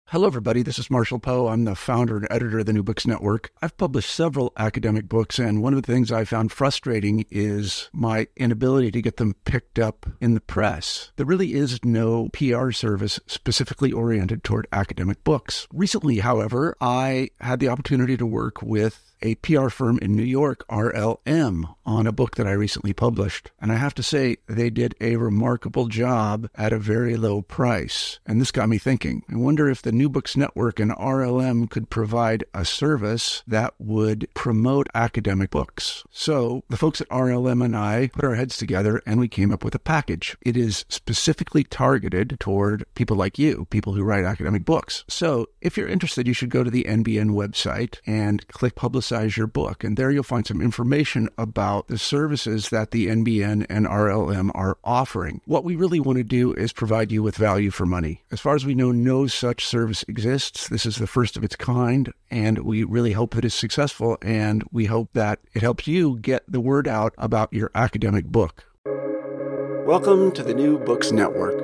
Hello, everybody. This is Marshall Poe. I'm the founder and editor of the New Books Network. I've published several academic books, and one of the things I found frustrating is my inability to get them picked up in the press. There really is no PR service specifically oriented toward academic books. Recently, however, I had the opportunity to work with a PR firm in New York, RLM, on a book that I recently published. And I have to say, they did a remarkable job at a very low price. And this got me thinking. I wonder if the New Books Network and RLM could provide a service that would promote academic books. So the folks at RLM and I put our heads together and we came up with a package. It is specifically targeted toward people like you, people who write academic books. So if you're interested, you should go to the NBN website and click Publicize Your Book. And there you'll find some information about the services that the NBN and RLM are offering. What we really want to do is provide you with value for money. As far as we know, no such service exists. This is the first of its kind, and we really hope that it's successful, and we hope that it helps you get the word out about your academic book. Welcome to the New Books Network.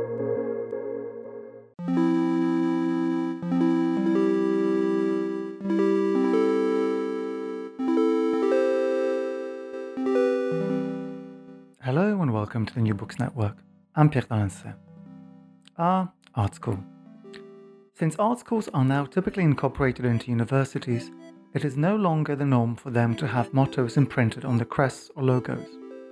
Hello and welcome to the New Books Network. I'm Pierre Dalense. Art School. Since art schools are now typically incorporated into universities, it is no longer the norm for them to have mottos imprinted on the crests or logos.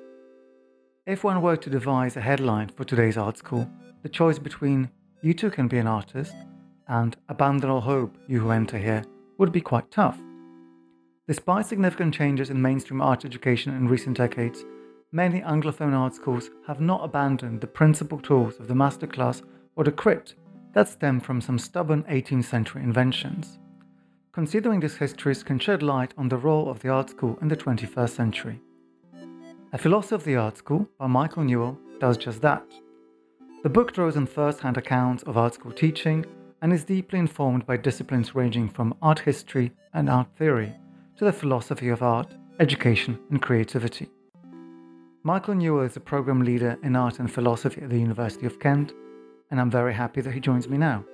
If one were to devise a headline for today's art school, the choice between "You too can be an artist" and "Abandon all hope, you who enter here" would be quite tough. Despite significant changes in mainstream art education in recent decades, many Anglophone art schools have not abandoned the principal tools of the masterclass or the crit that stem from some stubborn 18th century inventions. Considering these histories can shed light on the role of the art school in the 21st century. A Philosophy of the Art School by Michael Newell does just that. The book draws on first-hand accounts of art school teaching and is deeply informed by disciplines ranging from art history and art theory to the philosophy of art, education and creativity. Michael Newell is a program leader in art and philosophy at the University of Kent, and I'm very happy that he joins me now.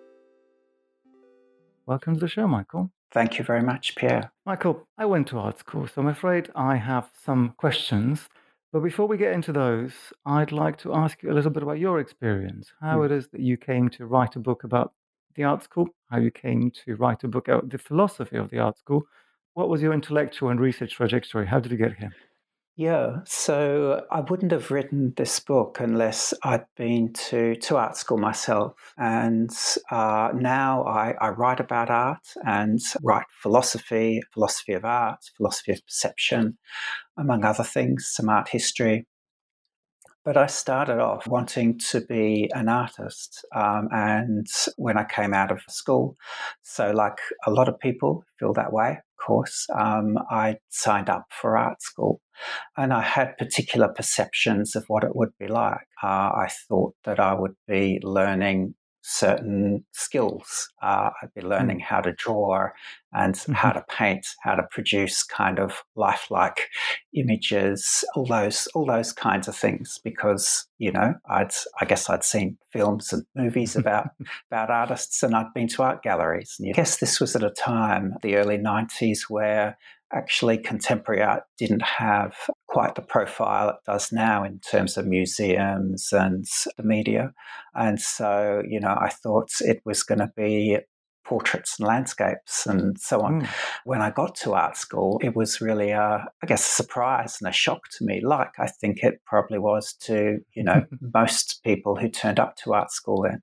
Welcome to the show, Michael. Thank you very much, Pierre. Michael, I went to art school, so I'm afraid I have some questions. But before we get into those, I'd like to ask you a little bit about your experience, how it is that you came to write a book about the art school, how you came to write a book about the philosophy of the art school. What was your intellectual and research trajectory? How did you get here? Yeah, so I wouldn't have written this book unless I'd been to art school myself. And now I write about art and write philosophy of art, philosophy of perception, among other things, some art history. But I started off wanting to be an artist, and when I came out of school, so like a lot of people feel that way, of course, I signed up for art school, and I had particular perceptions of what it would be like. I thought that I would be learning certain skills. I'd be learning how to draw and how to paint, how to produce kind of lifelike images, all those kinds of things. Because I guess I'd seen films and movies about artists, and I'd been to art galleries. And I guess this was at a time, the early 90s, where actually contemporary art didn't have quite the profile it does now in terms of museums and the media. And so, I thought it was going to be portraits and landscapes and so on. When I got to art school, it was really, a surprise and a shock to me, like I think it probably was to, most people who turned up to art school then.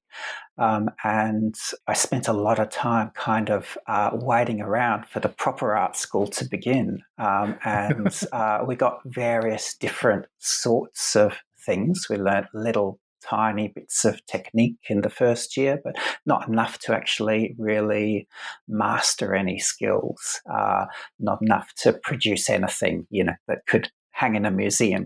And I spent a lot of time kind of waiting around for the proper art school to begin. And we got various different sorts of things. We learned little tiny bits of technique in the first year, but not enough to actually really master any skills, not enough to produce anything, that could hang in a museum.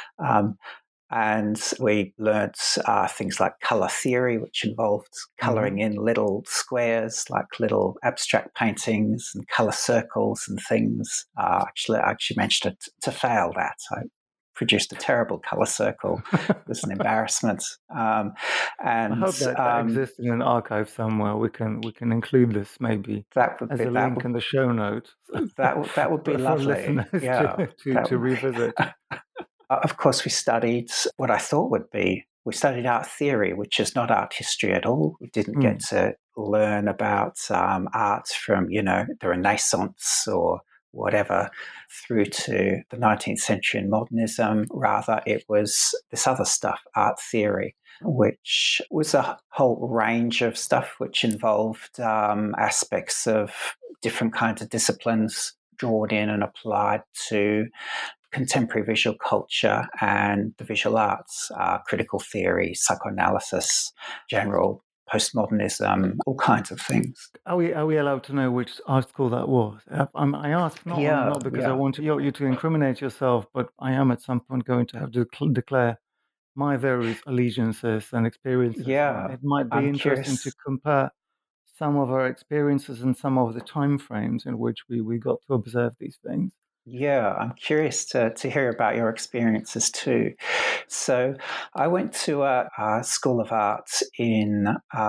And we learnt things like colour theory, which involved colouring in little squares, like little abstract paintings and colour circles and things. I actually managed to fail that. produced a terrible colour circle. It was an embarrassment. And I hope that exists in an archive somewhere. We can include this maybe as a link in the show notes. That would be lovely. For listeners to revisit. Of course, we studied what I thought would be. We studied art theory, which is not art history at all. We didn't get to learn about art from, the Renaissance or whatever through to the 19th century and modernism. Rather, it was this other stuff, art theory, which was a whole range of stuff which involved aspects of different kinds of disciplines drawn in and applied to contemporary visual culture and the visual arts, critical theory, psychoanalysis, general postmodernism, all kinds of things. Are we allowed to know which art school that was? I ask not because I want you to incriminate yourself, but I am at some point going to have to declare my various allegiances and experiences. Yeah, it might be interesting to compare some of our experiences and some of the time frames in which we got to observe these things. Yeah, I'm curious to hear about your experiences too. So I went to a School of Art in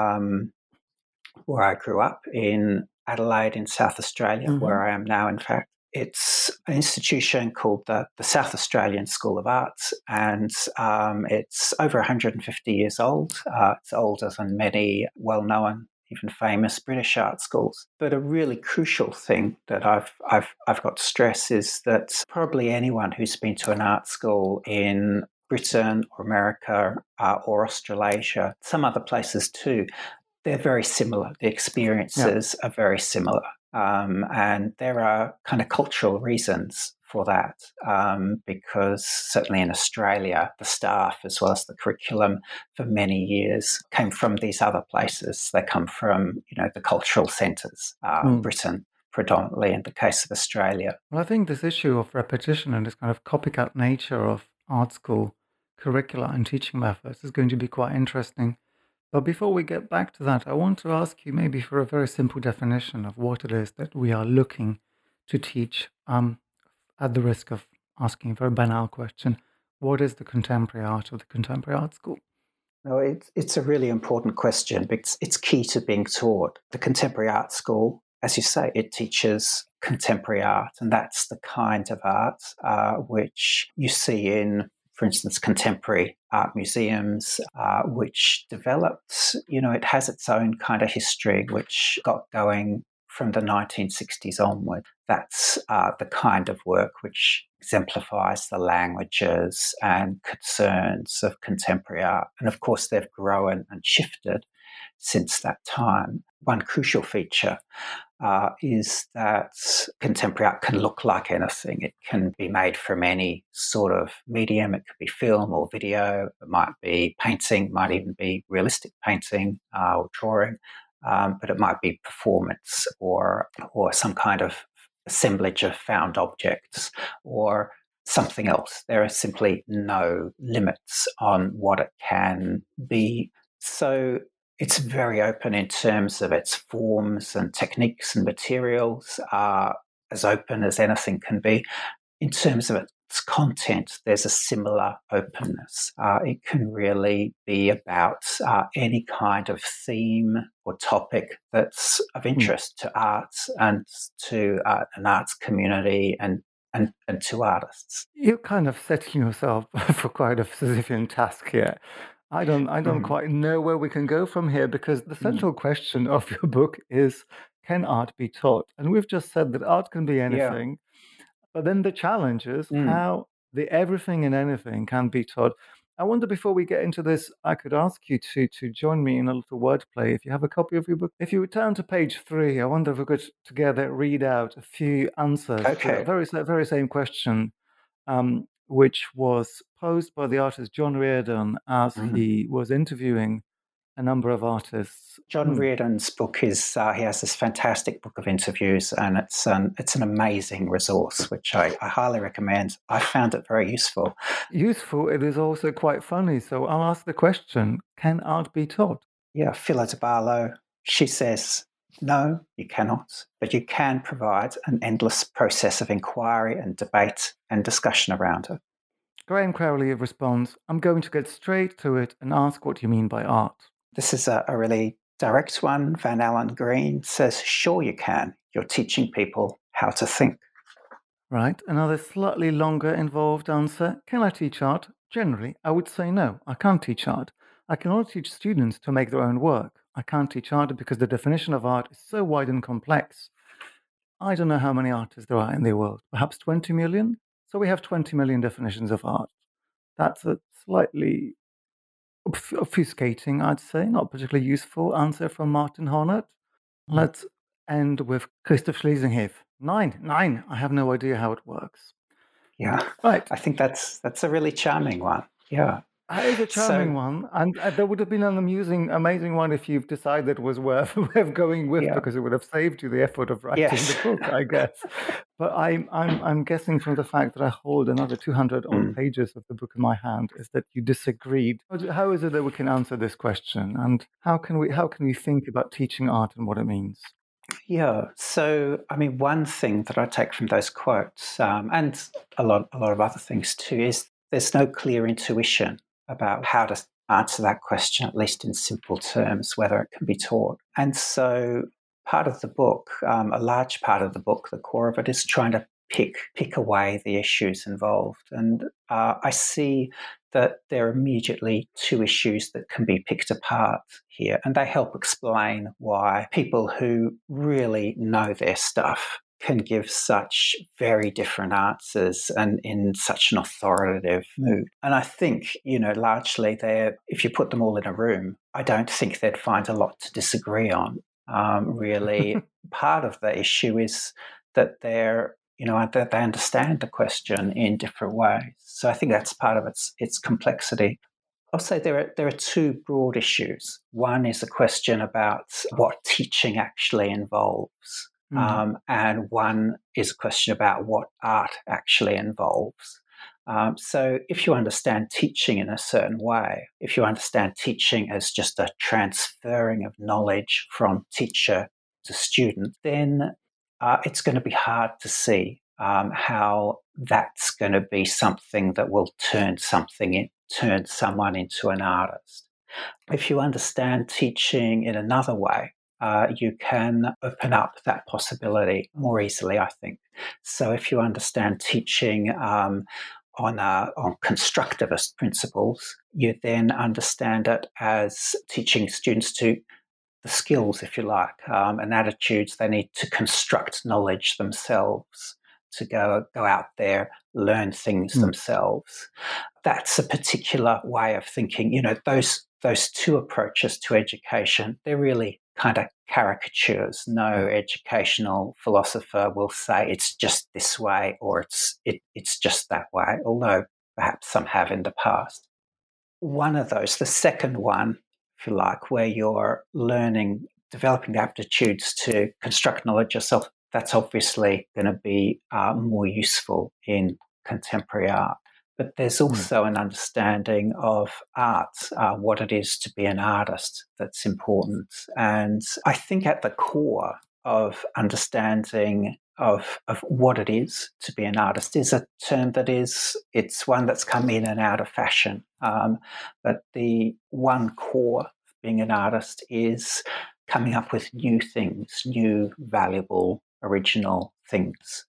where I grew up in Adelaide in South Australia, where I am now, in fact. It's an institution called the South Australian School of Arts, and it's over 150 years old. It's older than many well-known, even famous British art schools. But a really crucial thing that I've got to stress is that probably anyone who's been to an art school in Britain or America or Australasia, some other places too, they're very similar. The experiences are very similar. And there are kind of cultural reasons for that, because certainly in Australia, the staff as well as the curriculum for many years came from these other places. They come from, the cultural centres, Britain predominantly in the case of Australia. Well, I think this issue of repetition and this kind of copycat nature of art school curricula and teaching methods is going to be quite interesting. But before we get back to that, I want to ask you maybe for a very simple definition of what it is that we are looking to teach, at the risk of asking a very banal question. What is the contemporary art of the contemporary art school? No, it's a really important question because it's key to being taught. The contemporary art school, as you say, it teaches contemporary art, and that's the kind of art which you see in, for instance, contemporary art museums, which developed, it has its own kind of history, which got going from the 1960s onward. That's the kind of work which exemplifies the languages and concerns of contemporary art. And of course, they've grown and shifted since that time. One crucial feature is that contemporary art can look like anything. It can be made from any sort of medium. It could be film or video. It might be painting, might even be realistic painting or drawing, but it might be performance or some kind of assemblage of found objects or something else. There are simply no limits on what it can be. So it's very open in terms of its forms and techniques and materials, as open as anything can be. In terms of its content, there's a similar openness. It can really be about any kind of theme or topic that's of interest to arts and to an arts community and to artists. You're kind of setting yourself for quite a Sisyphean task here. I don't quite know where we can go from here, because the central question of your book is, can art be taught? And we've just said that art can be anything, but then the challenge is how the everything and anything can be taught. I wonder, before we get into this, I could ask you to join me in a little wordplay. If you have a copy of your book, if you would turn to page 3, I wonder if we could together read out a few answers to the very same question, which was posed by the artist John Reardon as he was interviewing a number of artists. John Reardon's book is, he has this fantastic book of interviews, and it's an amazing resource, which I highly recommend. I found it very useful. Useful, it is also quite funny. So I'll ask the question, can art be taught? Yeah, Philippa Barlow, she says, no, you cannot, but you can provide an endless process of inquiry and debate and discussion around it. Graham Crowley responds, I'm going to get straight to it and ask what you mean by art. This is a really direct one. Van Allen Green says, sure you can. You're teaching people how to think. Right, another slightly longer involved answer. Can I teach art? Generally, I would say no, I can't teach art. I can only teach students to make their own work. I can't teach art because the definition of art is so wide and complex. I don't know how many artists there are in the world, perhaps 20 million? So we have 20 million definitions of art. That's a slightly obfuscating, I'd say, not particularly useful answer from Martin Hornet. Let's end with Christoph Schlesinghoff. Nine. I have no idea how it works. Yeah, right. I think that's a really charming one. Yeah. That is a charming one, and there would have been an amazing one if you've decided it was worth going with, because it would have saved you the effort of writing the book, I guess. But I'm guessing from the fact that I hold another 200 odd pages of the book in my hand is that you disagreed. How is it that we can answer this question, and how can we think about teaching art and what it means? Yeah. So, I mean, one thing that I take from those quotes, and a lot of other things too, is there's no clear intuition about how to answer that question, at least in simple terms, whether it can be taught. And so part of the book, a large part of the book, the core of it, is trying to pick away the issues involved. And I see that there are immediately two issues that can be picked apart here, and they help explain why people who really know their stuff can give such very different answers and in such an authoritative mood. And I think, largely if you put them all in a room, I don't think they'd find a lot to disagree on. Really, part of the issue is that that they understand the question in different ways. So I think that's part of its complexity. I'll say there are two broad issues. One is a question about what teaching actually involves. And one is a question about what art actually involves. So if you understand teaching in a certain way, if you understand teaching as just a transferring of knowledge from teacher to student, then it's going to be hard to see how that's going to be something that will turn someone into an artist. If you understand teaching in another way, you can open up that possibility more easily, I think. So if you understand teaching on constructivist principles, you then understand it as teaching students to the skills, if you like, and attitudes they need to construct knowledge themselves, to go out there, learn things themselves. That's a particular way of thinking. Those two approaches to education, they're really kind of caricatures. No educational philosopher will say it's just this way or it's just that way, although perhaps some have in the past. One of those, the second one, if you like, where you're developing aptitudes to construct knowledge yourself, that's obviously going to be more useful in contemporary art. But there's also an understanding of art, what it is to be an artist, that's important. And I think at the core of understanding of what it is to be an artist is a term it's one that's come in and out of fashion. But the one core of being an artist is coming up with new things, new, valuable, original things.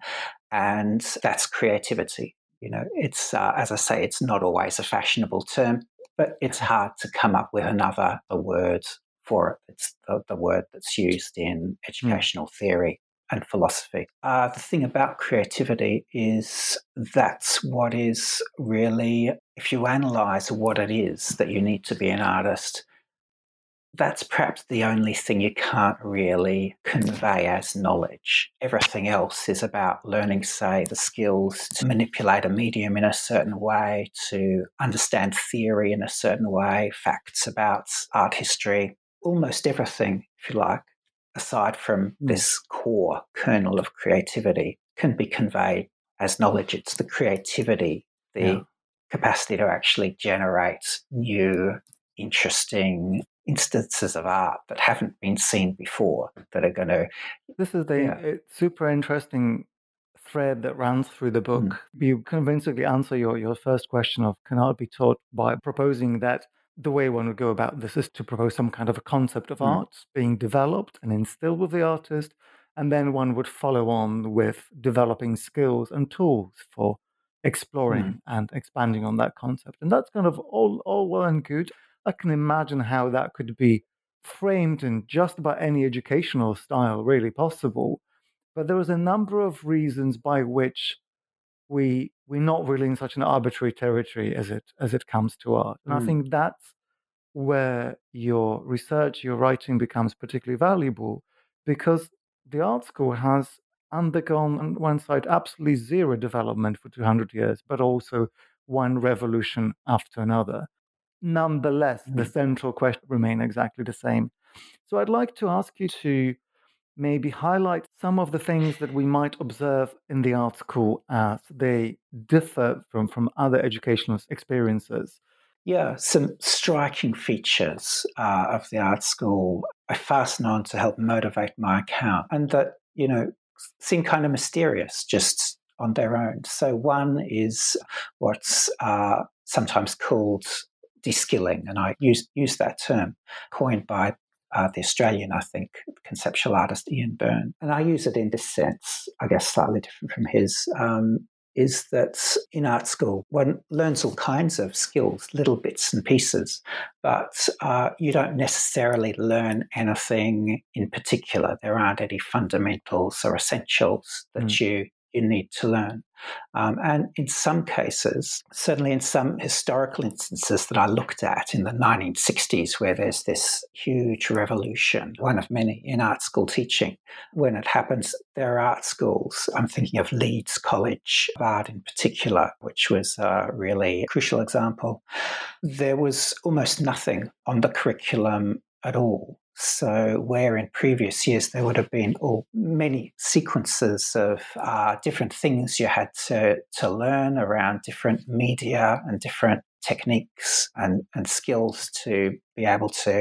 And that's creativity. It's, as I say, it's not always a fashionable term, but it's hard to come up with another word for it. It's the word that's used in educational theory and philosophy. The thing about creativity is that's what is really, if you analyse what it is that you need to be an artist, that's perhaps the only thing you can't really convey as knowledge. Everything else is about learning, say, the skills to manipulate a medium in a certain way, to understand theory in a certain way, facts about art history, almost everything, if you like, aside from this core kernel of creativity, can be conveyed as knowledge. It's the creativity, the capacity to actually generate new, interesting instances of art that haven't been seen before that are going to... This is the super interesting thread that runs through the book. You convincingly answer your first question of can art be taught by proposing that the way one would go about this is to propose some kind of a concept of art being developed and instilled with the artist, and then one would follow on with developing skills and tools for exploring and expanding on that concept. And that's kind of all well and good. I can imagine how that could be framed in just about any educational style really possible. But there was a number of reasons by which we're not really in such an arbitrary territory as it comes to art. And I think that's where your research, your writing becomes particularly valuable, because the art school has undergone, on one side, absolutely zero development for 200 years, but also one revolution after another. Nonetheless, the central question remains exactly the same. So I'd like to ask you to maybe highlight some of the things that we might observe in the art school as they differ from other educational experiences. Yeah, some striking features of the art school I fasten on to help motivate my account, and that, seem kind of mysterious just on their own. So one is what's sometimes called de-skilling, and I use that term, coined by the Australian, I think, conceptual artist Ian Byrne. And I use it in this sense, I guess slightly different from his, is that in art school, one learns all kinds of skills, little bits and pieces, but you don't necessarily learn anything in particular. There aren't any fundamentals or essentials that you need to learn. And in some cases, certainly in some historical instances that I looked at in the 1960s, where there's this huge revolution, one of many in art school teaching, when it happens, there are art schools. I'm thinking of Leeds College of Art in particular, which was a really crucial example. There was almost nothing on the curriculum at all. So where in previous years there would have been many sequences of different things you had to learn around different media and different techniques and skills to be able to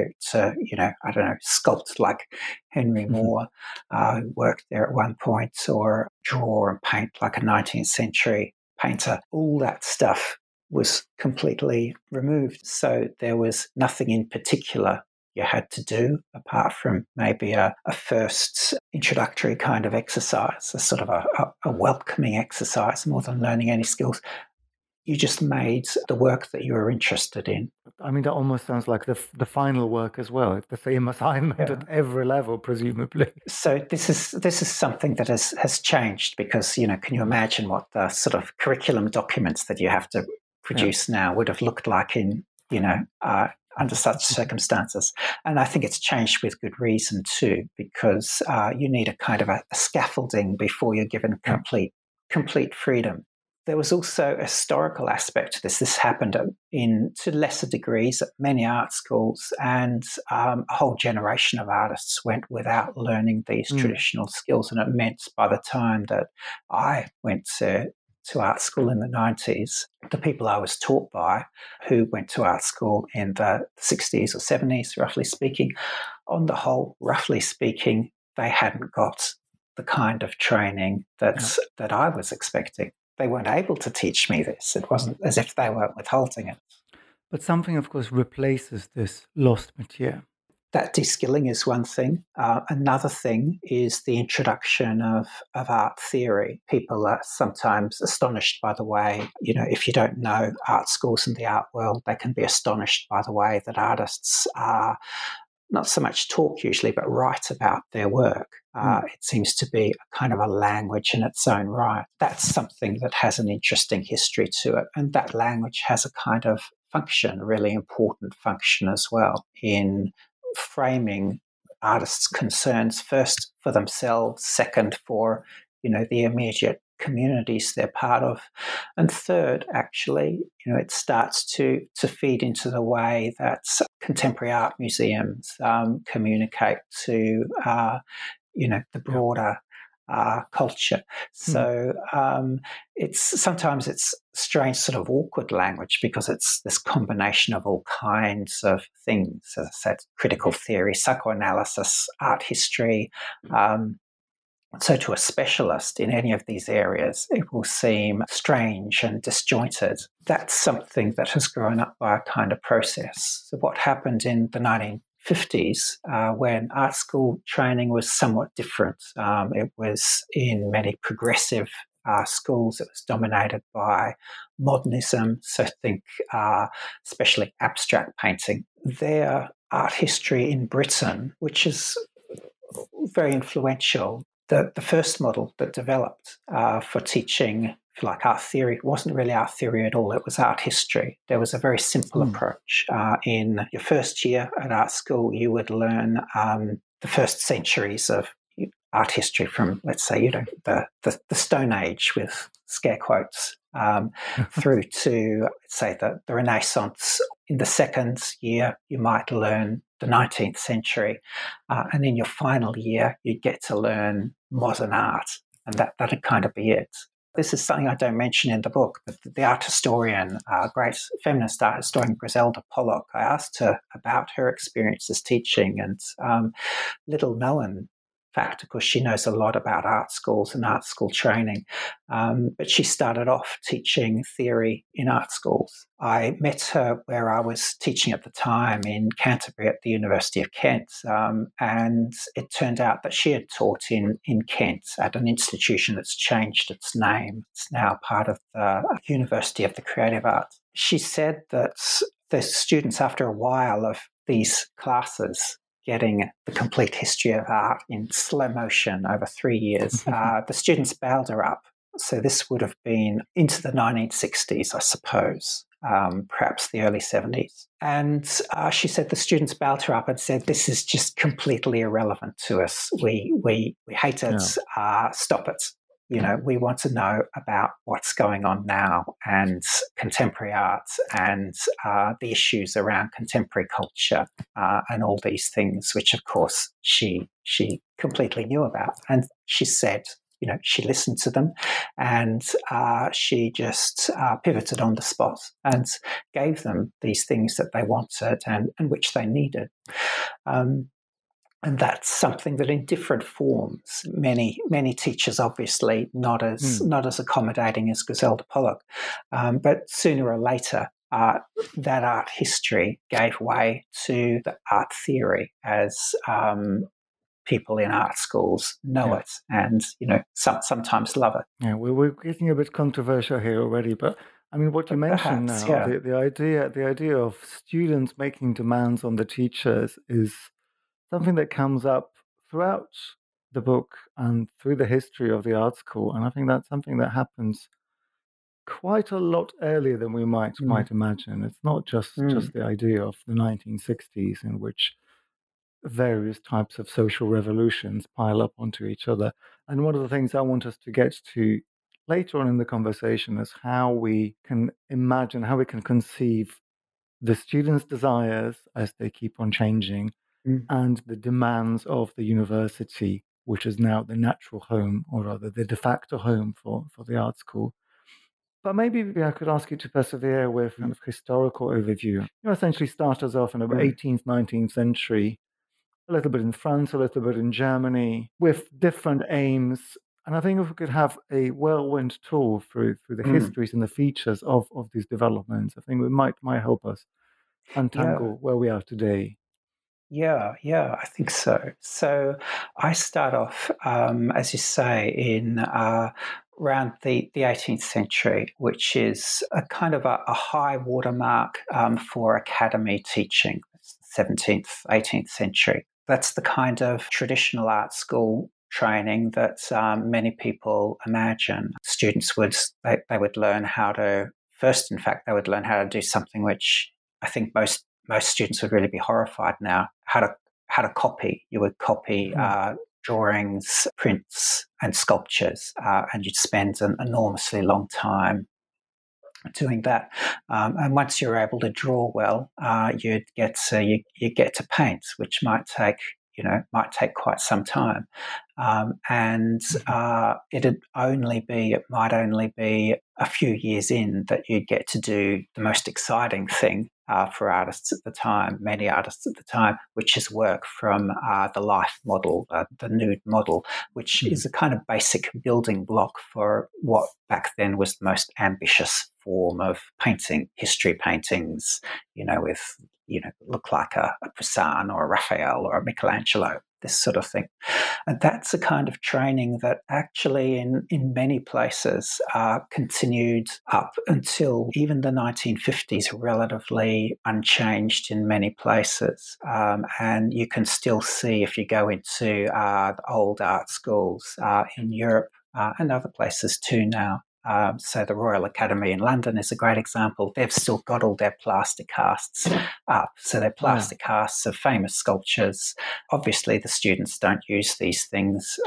sculpt like Henry Moore worked there at one point, or draw and paint like a 19th century painter. All that stuff was completely removed. So there was nothing in particular you had to do apart from maybe a first introductory kind of exercise, a sort of a welcoming exercise more than learning any skills. You just made the work that you were interested in. I mean, that almost sounds like the final work as well. It's the same assignment at every level, presumably. So this is something that has changed, because, can you imagine what the sort of curriculum documents that you have to produce now would have looked like in, under such circumstances? And I think it's changed with good reason too, because you need a kind of a scaffolding before you're given complete freedom. There was also a historical aspect to this. This happened to lesser degrees at many art schools, and a whole generation of artists went without learning these traditional skills. And it meant by the time that I went to art school in the 90s, the people I was taught by, who went to art school in the 60s or 70s, roughly speaking, on the whole, roughly speaking, they hadn't got the kind of training that I was expecting. They weren't able to teach me this. It wasn't as if they were withholding it. But something, of course, replaces this lost material. That de-skilling is one thing. Another thing is the introduction of art theory. People are sometimes astonished by the way, if you don't know art schools and the art world, they can be astonished by the way that artists are not so much talk usually, but write about their work. It seems to be a kind of a language in its own right. That's something that has an interesting history to it. And that language has a kind of function, a really important function as well, in framing artists' concerns, first for themselves, second for, the immediate communities they're part of, and third, actually, it starts to feed into the way that contemporary art museums communicate to the broader culture. So it's strange, sort of awkward language, because it's this combination of all kinds of things, as I said, critical theory, psychoanalysis, art history, So to a specialist in any of these areas, it will seem strange and disjointed. That's something that has grown up by a kind of process. So what happened in the 1950s, when art school training was somewhat different, it was in many progressive schools, it was dominated by modernism, so think especially abstract painting. Their art history in Britain, which is very influential, the first model that developed for teaching, like art theory, wasn't really art theory at all. It was art history. There was a very simple approach. In your first year at art school, you would learn the first centuries of art history from, let's say, the Stone Age with scare quotes, through to, let's say, the Renaissance. In the second year, you might learn the 19th century. And in your final year, you'd get to learn modern art. And that'd kind of be it. This is something I don't mention in the book, but the art historian, great feminist art historian Griselda Pollock, I asked her about her experiences teaching, and little known fact, of course, she knows a lot about art schools and art school training, but she started off teaching theory in art schools. I met her where I was teaching at the time in Canterbury at the University of Kent, and it turned out that she had taught in Kent at an institution that's changed its name. It's now part of the University of the Creative Arts. She said that the students, after a while of these classes, getting the complete history of art in slow motion over 3 years, the students bailed her up. So this would have been into the 1960s, I suppose, perhaps the early 70s. And she said the students bailed her up and said, this is just completely irrelevant to us. We hate it. Stop it. We want to know about what's going on now and contemporary art and the issues around contemporary culture and all these things, which, of course, she completely knew about. And she said, she listened to them, and she just pivoted on the spot and gave them these things that they wanted and which they needed. And that's something that in different forms, many teachers, obviously not as accommodating as Griselda Pollock, but sooner or later, that art history gave way to the art theory as people in art schools know it, and sometimes love it. Yeah, we're getting a bit controversial here already, but I mean, what you mentioned Perhaps, now, the idea of students making demands on the teachers is something that comes up throughout the book and through the history of the art school, and I think that's something that happens quite a lot earlier than we might imagine. It's not just the idea of the 1960s in which various types of social revolutions pile up onto each other. And one of the things I want us to get to later on in the conversation is how we can imagine, how we can conceive the students' desires as they keep on changing and the demands of the university, which is now the natural home, or rather the de facto home for the art school. But maybe I could ask you to persevere with kind of historical overview. Essentially start us off in the 18th, 19th century, a little bit in France, a little bit in Germany, with different aims. And I think if we could have a whirlwind tour through the histories and the features of these developments, I think it might help us untangle where we are today. Yeah, I think so. So I start off, as you say, in around the 18th century, which is a kind of a high watermark for academy teaching. It's the 17th, 18th century. That's the kind of traditional art school training that many people imagine. Students would learn how to, first, in fact, they would learn how to do something which I think most students would really be horrified now, how to copy. You would copy drawings, prints, and sculptures, and you'd spend an enormously long time doing that. And once you're able to draw well, you get to paint, which might take might take quite some time. And it might only be a few years in that you'd get to do the most exciting thing for artists at the time, many artists at the time, which is work from the life model, the nude model, which is a kind of basic building block for what back then was the most ambitious form of painting, history paintings, with, look like a Poussin or a Raphael or a Michelangelo, this sort of thing. And that's a kind of training that actually in many places continued up until even the 1950s, relatively unchanged in many places. And you can still see, if you go into the old art schools in Europe and other places too now. So the Royal Academy in London is a great example. They've still got all their plaster casts up. So they're plaster casts of famous sculptures. Obviously, the students don't use these things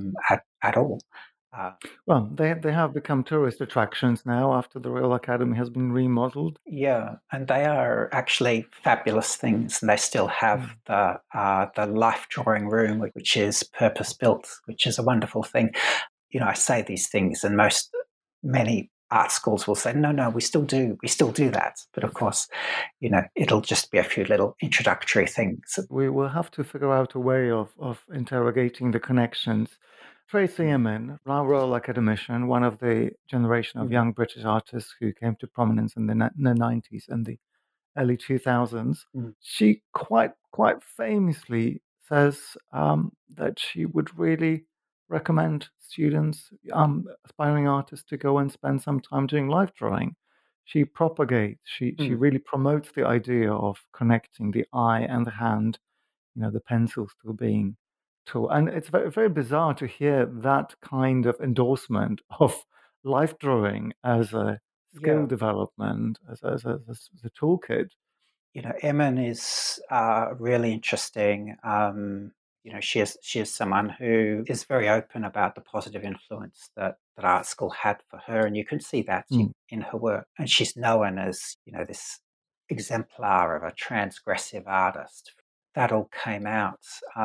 at all. Well, they have become tourist attractions now after the Royal Academy has been remodeled. Yeah, and they are actually fabulous things. And they still have the life drawing room, which is purpose built, which is a wonderful thing. I say these things, and many art schools will say, no, we still do that. But of course, it'll just be a few little introductory things. We will have to figure out a way of interrogating the connections. Tracey Emin, our Royal Academician, one of the generation of young British artists who came to prominence in the 90s and the early 2000s, she quite famously says that she would really recommend students, aspiring artists, to go and spend some time doing life drawing. She propagates, she really promotes the idea of connecting the eye and the hand, the pencil still being tool. And it's very, very bizarre to hear that kind of endorsement of life drawing as a skill development, as a toolkit. Emin is really interesting. She is someone who is very open about the positive influence that art school had for her, and you can see that in her work. And she's known as, this exemplar of a transgressive artist. That all came out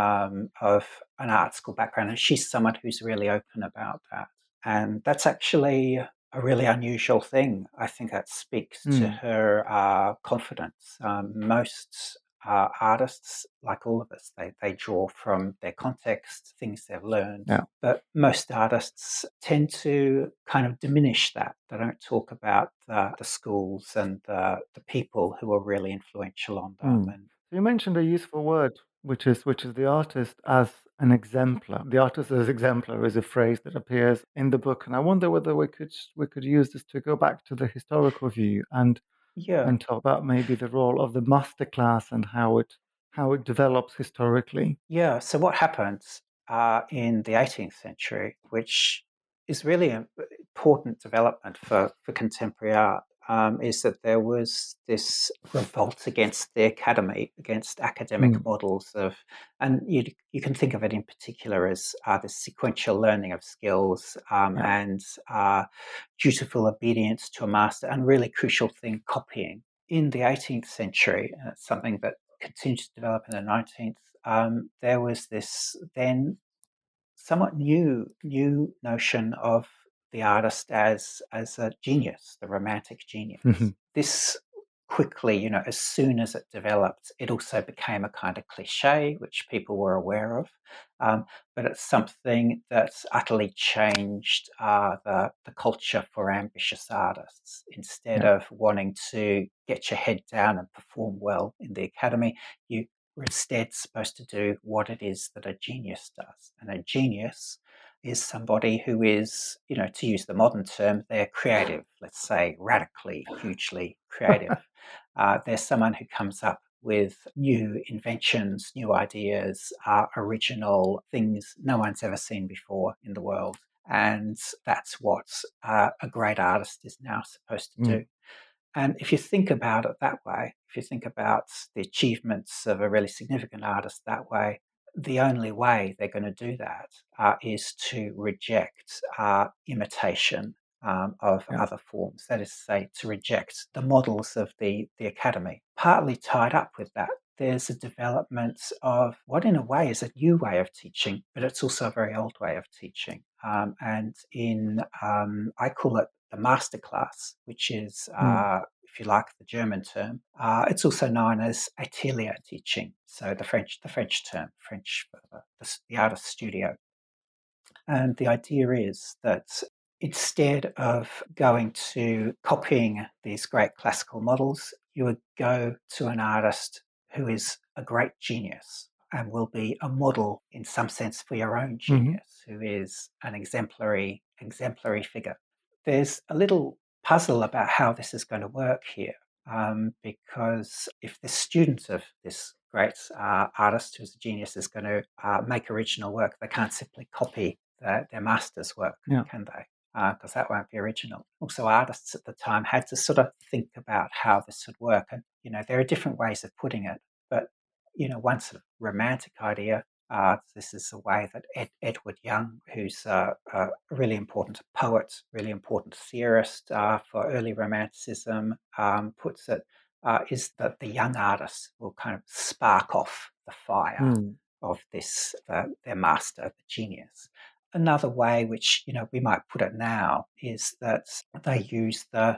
of an art school background, and she's someone who's really open about that. And that's actually a really unusual thing. I think that speaks to her confidence. Most artists, like all of us, they draw from their context, things they've learned. Yeah. But most artists tend to kind of diminish that. They don't talk about the schools and the people who are really influential on them. And you mentioned a useful word, which is the artist as an exemplar. The artist as exemplar is a phrase that appears in the book, and I wonder whether we could use this to go back to the historical view and talk about maybe the role of the masterclass and how it develops historically. Yeah. So what happens in the 18th century, which is really an important development for contemporary art, is that there was this revolt against the academy, against academic models of, and you can think of it in particular as the sequential learning of skills and dutiful obedience to a master, and really crucial thing, copying. In the 18th century, and it's something that continued to develop in the 19th, there was this then somewhat new notion of the artist as a genius, the romantic genius. This quickly, as soon as it developed, it also became a kind of cliche, which people were aware of. But it's something that's utterly changed the culture for ambitious artists. Instead of wanting to get your head down and perform well in the academy, you were instead supposed to do what it is that a genius does. And a genius is somebody who is, to use the modern term, they're creative, let's say radically, hugely creative. They're someone who comes up with new inventions, new ideas, original things no one's ever seen before in the world. And that's what a great artist is now supposed to do. And if you think about it that way, if you think about the achievements of a really significant artist that way, the only way they're going to do that is to reject imitation, of Yeah. other forms. That is to say, to reject the models of the academy. Partly tied up with that, there's a development of what in a way is a new way of teaching, but it's also a very old way of teaching. And I call it the masterclass, which is, if you like, the German term. It's also known as atelier teaching. So the French term, French for the artist studio. And the idea is that instead of going to copying these great classical models, you would go to an artist who is a great genius and will be a model in some sense for your own genius, who is an exemplary figure. There's a little puzzle about how this is going to work here, because if the student of this great artist who's a genius is going to make original work, they can't simply copy their master's work, can they? Because that won't be original. Also, artists at the time had to sort of think about how this would work. And, there are different ways of putting it. But, one sort of romantic idea, this is a way that Edward Young, who's a really important poet, really important theorist for early Romanticism, puts it, is that the young artist will kind of spark off the fire of this, their master, the genius. Another way, which we might put it now, is that they use their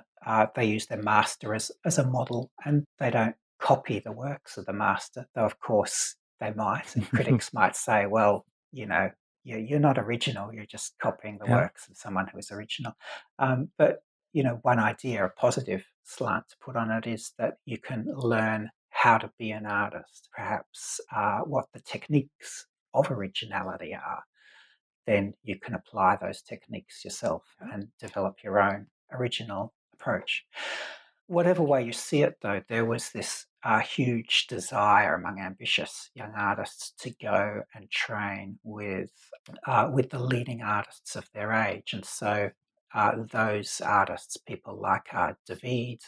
master as a model, and they don't copy the works of the master. Though of course they might, and critics might say, "Well, you're not original. You're just copying the works of someone who is original." But one idea, a positive slant to put on it, is that you can learn how to be an artist, perhaps what the techniques of originality are. Then you can apply those techniques yourself and develop your own original approach. Whatever way you see it, though, there was this huge desire among ambitious young artists to go and train with the leading artists of their age. And so those artists, people like David,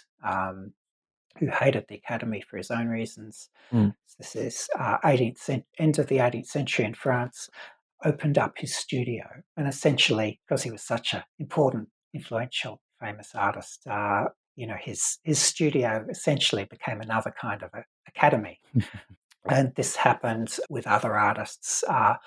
who hated the academy for his own reasons. This is end of the 18th century in France, opened up his studio, and essentially, because he was such an important, influential, famous artist, his studio essentially became another kind of academy. And this happened with other artists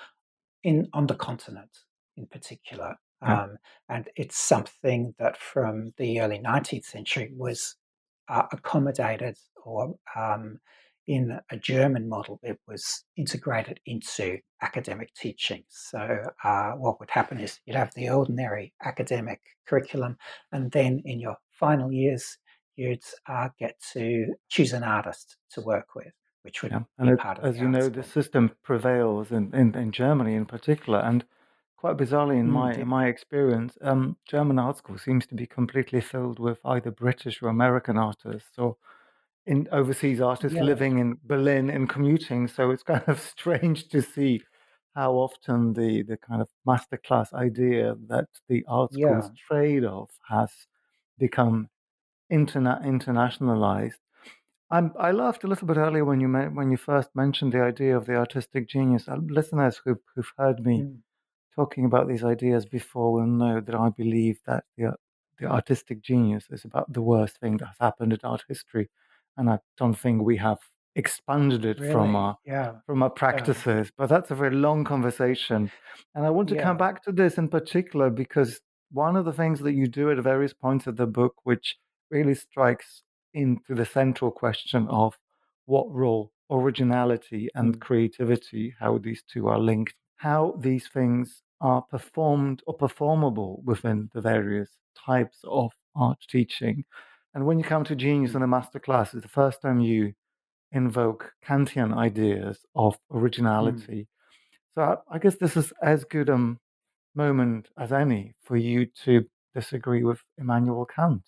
on the continent in particular. And it's something that from the early 19th century was accommodated, or in a German model, it was integrated into academic teaching. So what would happen is you'd have the ordinary academic curriculum, and then in your final years, you'd get to choose an artist to work with, which would be part of as you know, the system prevails in Germany in particular, and quite bizarrely, in my experience, German art school seems to be completely filled with either British or American artists, or in overseas artists living in Berlin and commuting. So it's kind of strange to see how often the kind of masterclass idea that the art schools trade off has become internationalized. I laughed a little bit earlier when you first mentioned the idea of the artistic genius. Listeners who've heard me talking about these ideas before will know that I believe that the artistic genius is about the worst thing that has happened in art history, and I don't think we have expanded it from our practices. But that's a very long conversation, and I want to come back to this in particular because one of the things that you do at various points of the book, which really strikes into the central question of what role originality and creativity, how these two are linked, how these things are performed or performable within the various types of art teaching. And when you come to genius in a masterclass, it's the first time you invoke Kantian ideas of originality. So I guess this is as good a moment as any for you to disagree with Immanuel Kant.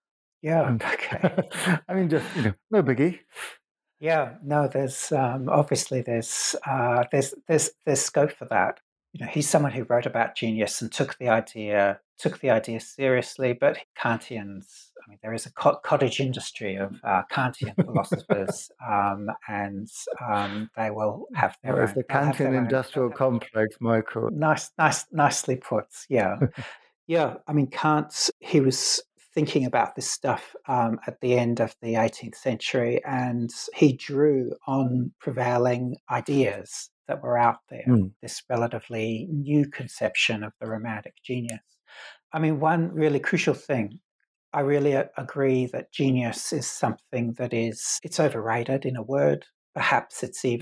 Okay. I mean, just no biggie. No, there's obviously there's scope for that. He's someone who wrote about genius and took the idea seriously. But Kantians, I mean, there is a cottage industry of Kantian philosophers, and they will have their own. The Kantian industrial complex, Michael. Nicely put. Yeah. Yeah, I mean, Kant, he was thinking about this stuff at the end of the 18th century, and he drew on prevailing ideas that were out there, this relatively new conception of the romantic genius. I mean, one really crucial thing, I really agree that genius is something that it's overrated in a word. Perhaps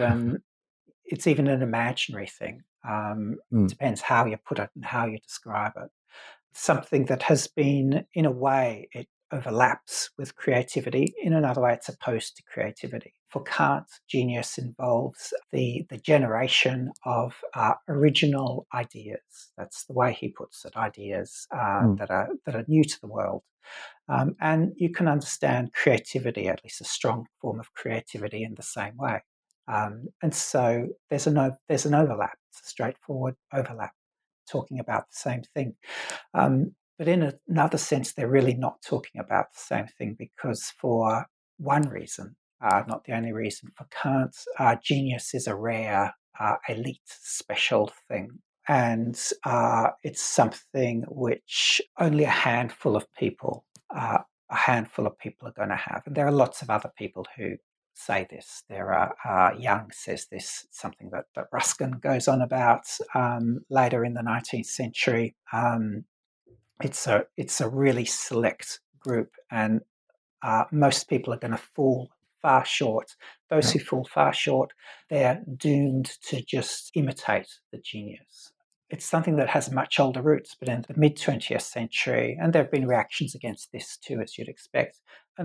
it's even an imaginary thing. Depends how you put it and how you describe it. Something that has been, in a way, it overlaps with creativity. In another way, it's opposed to creativity. For Kant, genius involves the generation of original ideas. That's the way he puts it. Ideas that are new to the world. And you can understand creativity, at least a strong form of creativity, in the same way. And so there's an overlap. It's a straightforward overlap, talking about the same thing. But in another sense, they're really not talking about the same thing, because for one reason, not the only reason, for Kant, genius is a rare, elite, special thing. And it's something which only a handful of people are going to have. And there are lots of other people who say this. There are Young says this, something that Ruskin goes on about later in the 19th century. It's a really select group, and most people are going to fall far short. Those who fall far short, they're doomed to just imitate the genius. It's something that has much older roots, but in the mid-20th century, and there have been reactions against this too, as you'd expect,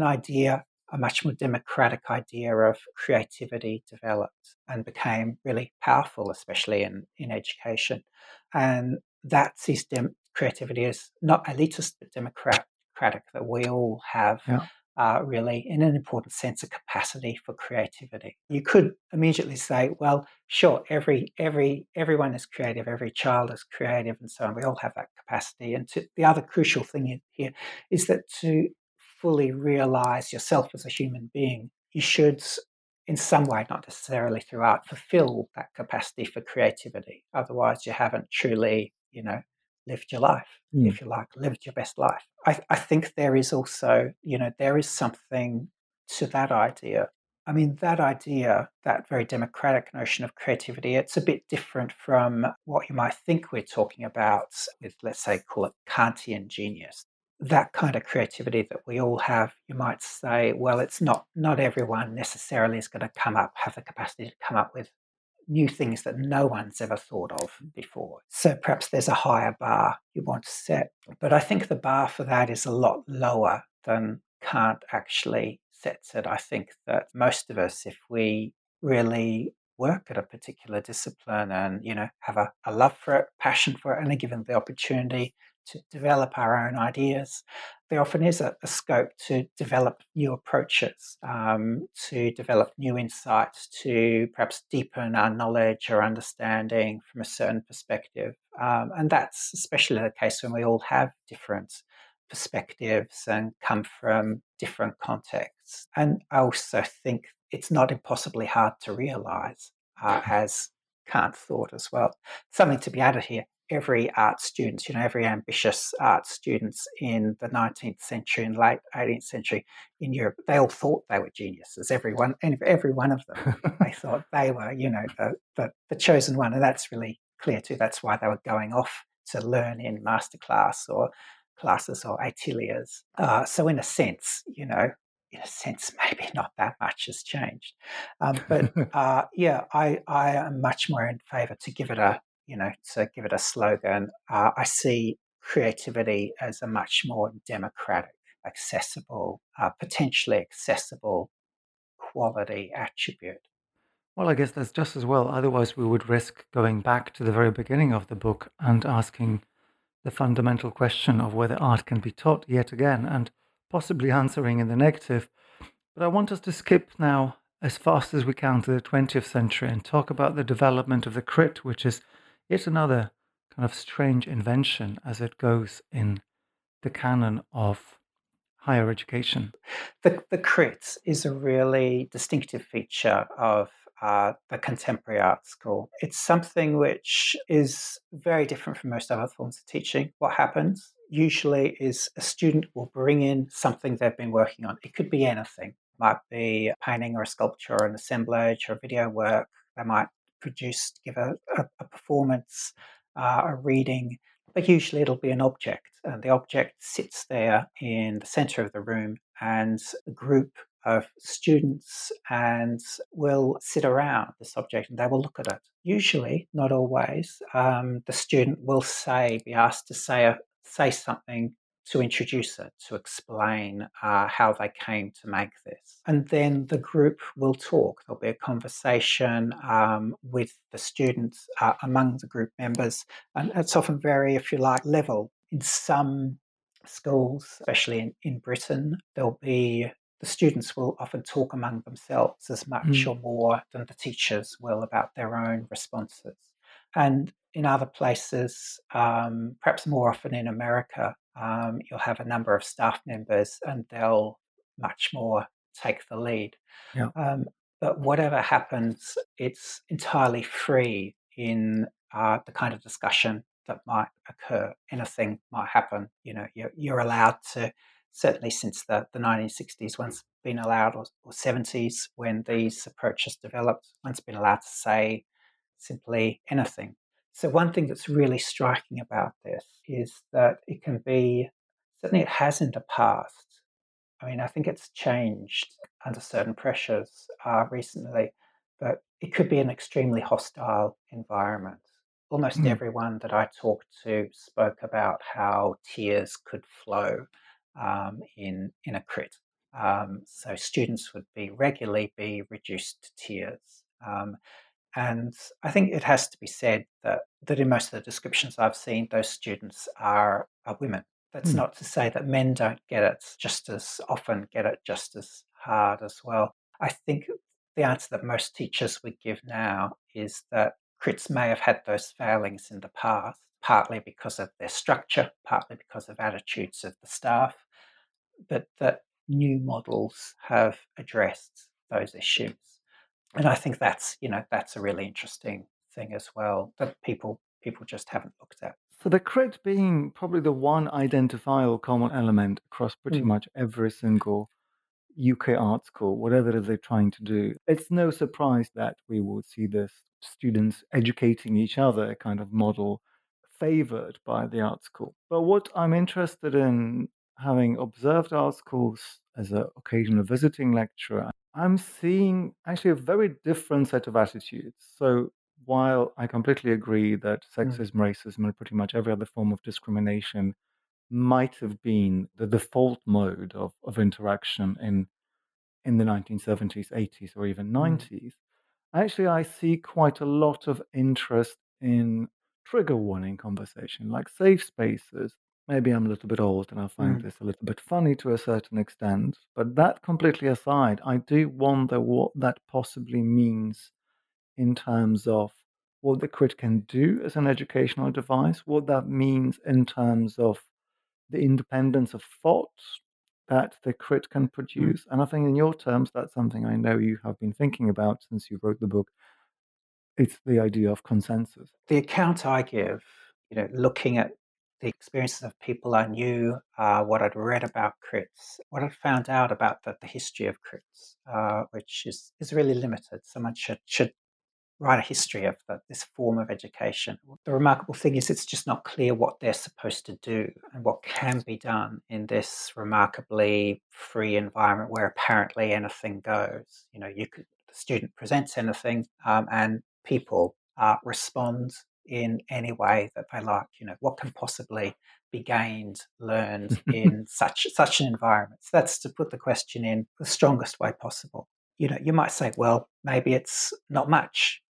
a much more democratic idea of creativity developed and became really powerful, especially in education. And that sees creativity as not elitist, but democratic, that we all have really, in an important sense, a capacity for creativity. You could immediately say, well, sure, everyone is creative, every child is creative, and so on. We all have that capacity. And the other crucial thing here is that to fully realize yourself as a human being, you should, in some way, not necessarily through art, fulfill that capacity for creativity. Otherwise, you haven't truly, lived your life, if you like, lived your best life. I think there is also, there is something to that idea. I mean, that idea, that very democratic notion of creativity, it's a bit different from what you might think we're talking about with, let's say, call it Kantian genius. That kind of creativity that we all have, you might say, well, it's not everyone necessarily is going to have the capacity to come up with new things that no one's ever thought of before. So perhaps there's a higher bar you want to set. But I think the bar for that is a lot lower than Kant actually sets it. I think that most of us, if we really work at a particular discipline and, have a love for it, passion for it, and are given the opportunity to develop our own ideas, there often is a scope to develop new approaches, to develop new insights, to perhaps deepen our knowledge or understanding from a certain perspective. And that's especially the case when we all have different perspectives and come from different contexts. And I also think it's not impossibly hard to realize, as Kant thought as well. Something to be added here. Every art student, every ambitious art students in the 19th century and late 18th century in Europe, they all thought they were geniuses. Every one of them, they thought they were, the chosen one. And that's really clear too. That's why they were going off to learn in masterclass or classes or ateliers. So in a sense, maybe not that much has changed. But I am much more in favour to give it a slogan. I see creativity as a much more democratic, accessible, potentially accessible quality attribute. Well, I guess that's just as well. Otherwise, we would risk going back to the very beginning of the book and asking the fundamental question of whether art can be taught yet again, and possibly answering in the negative. But I want us to skip now as fast as we can to the 20th century and talk about the development of the crit, which is yet another kind of strange invention as it goes in the canon of higher education. The crit is a really distinctive feature of the contemporary art school. It's something which is very different from most other forms of teaching. What happens usually is a student will bring in something they've been working on. It could be anything. It might be a painting or a sculpture or an assemblage or video work. They might give a performance, a reading, but usually it'll be an object. And the object sits there in the center of the room, and a group of students and will sit around this object and they will look at it. Usually, not always, the student will be asked to say something to introduce it, to explain how they came to make this. And then the group will talk. There'll be a conversation with the students among the group members. And it's often very, if you like, level. In some schools, especially in Britain, the students will often talk among themselves as much or more than the teachers will about their own responses. And in other places, perhaps more often in America, you'll have a number of staff members and they'll much more take the lead. Yeah. But whatever happens, it's entirely free in the kind of discussion that might occur. Anything might happen. You're allowed to, certainly since the 1960s, one's been allowed, or 70s when these approaches developed, one's been allowed to say simply anything. So one thing that's really striking about this is that it can be, certainly it has in the past. I mean, I think it's changed under certain pressures recently, but it could be an extremely hostile environment. Almost everyone that I talked to spoke about how tears could flow in a crit. So students would regularly be reduced to tears. And I think it has to be said that in most of the descriptions I've seen, those students are women. That's not to say that men don't get it just as often, get it just as hard as well. I think the answer that most teachers would give now is that crits may have had those failings in the past, partly because of their structure, partly because of attitudes of the staff, but that new models have addressed those issues. And I think that's a really interesting thing as well that people just haven't looked at. So the crit being probably the one identifiable common element across pretty much every single UK art school, whatever it is they're trying to do, it's no surprise that we would see this students educating each other kind of model favored by the art school. But what I'm interested in, having observed art schools as an occasional visiting lecturer, I'm seeing actually a very different set of attitudes. So while I completely agree that sexism, racism, and pretty much every other form of discrimination might have been the default mode of interaction in the 1970s, 80s, or even 90s, actually I see quite a lot of interest in trigger warning conversation, like safe spaces. Maybe I'm a little bit old and I find this a little bit funny to a certain extent, but that completely aside, I do wonder what that possibly means in terms of what the crit can do as an educational device, what that means in terms of the independence of thought that the crit can produce. And I think in your terms, that's something I know you have been thinking about since you wrote the book. It's the idea of consensus. The account I give, looking at the experiences of people I knew, what I'd read about crits, what I'd found out about the history of crits, which is really limited. Someone should write a history of this form of education. The remarkable thing is it's just not clear what they're supposed to do and what can be done in this remarkably free environment where apparently anything goes. The student presents anything and people respond in any way that they like. What can possibly be gained, learned in such an environment? So that's to put the question in the strongest way possible. You might say, well, maybe it's not much,